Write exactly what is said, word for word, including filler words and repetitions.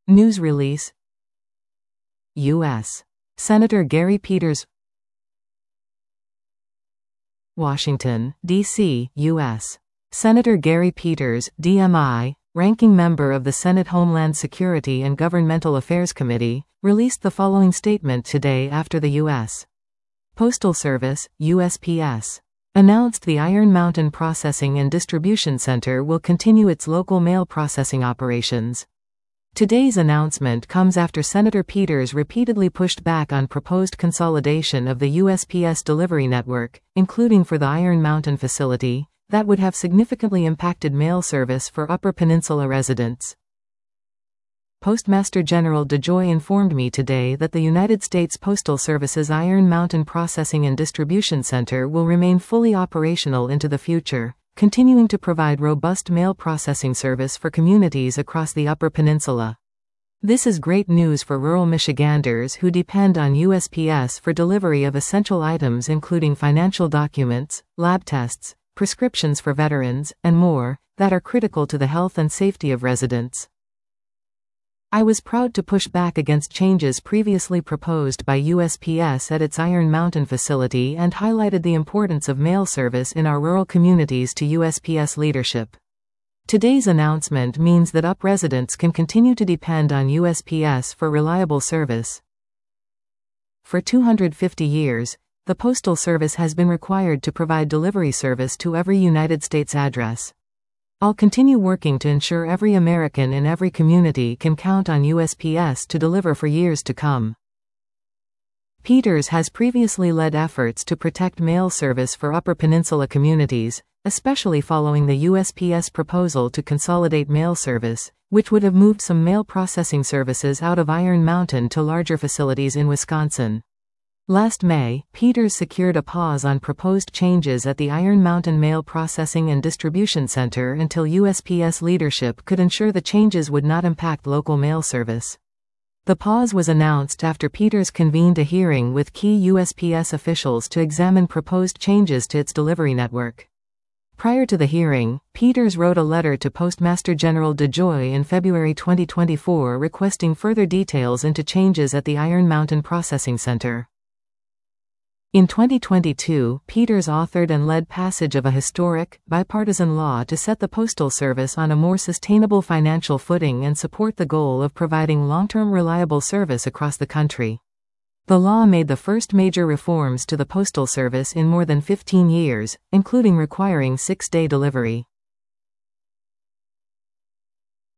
News release. U S Senator Gary Peters. Washington, D C, U S Senator Gary Peters, D M I, ranking member of the Senate Homeland Security and Governmental Affairs Committee, released the following statement today after the U S Postal Service, U S P S, announced the Iron Mountain Processing and Distribution Center will continue its local mail processing operations. Today's announcement comes after Senator Peters repeatedly pushed back on proposed consolidation of the U S P S delivery network, including for the Iron Mountain facility, that would have significantly impacted mail service for Upper Peninsula residents. Postmaster General DeJoy informed me today that the United States Postal Service's Iron Mountain Processing and Distribution Center will remain fully operational into the future, continuing to provide robust mail processing service for communities across the Upper Peninsula. This is great news for rural Michiganders who depend on U S P S for delivery of essential items including financial documents, lab tests, prescriptions for veterans, and more, that are critical to the health and safety of residents. I was proud to push back against changes previously proposed by U S P S at its Iron Mountain facility and highlighted the importance of mail service in our rural communities to U S P S leadership. Today's announcement means that U P residents can continue to depend on U S P S for reliable service. For two hundred fifty years, the Postal Service has been required to provide delivery service to every United States address. I'll continue working to ensure every American in every community can count on U S P S to deliver for years to come. Peters has previously led efforts to protect mail service for Upper Peninsula communities, especially following the U S P S proposal to consolidate mail service, which would have moved some mail processing services out of Iron Mountain to larger facilities in Wisconsin. Last May, Peters secured a pause on proposed changes at the Iron Mountain Mail Processing and Distribution Center until U S P S leadership could ensure the changes would not impact local mail service. The pause was announced after Peters convened a hearing with key U S P S officials to examine proposed changes to its delivery network. Prior to the hearing, Peters wrote a letter to Postmaster General DeJoy in February twenty twenty-four requesting further details into changes at the Iron Mountain Processing Center. In twenty twenty-two, Peters authored and led passage of a historic, bipartisan law to set the Postal Service on a more sustainable financial footing and support the goal of providing long-term reliable service across the country. The law made the first major reforms to the Postal Service in more than fifteen years, including requiring six-day delivery.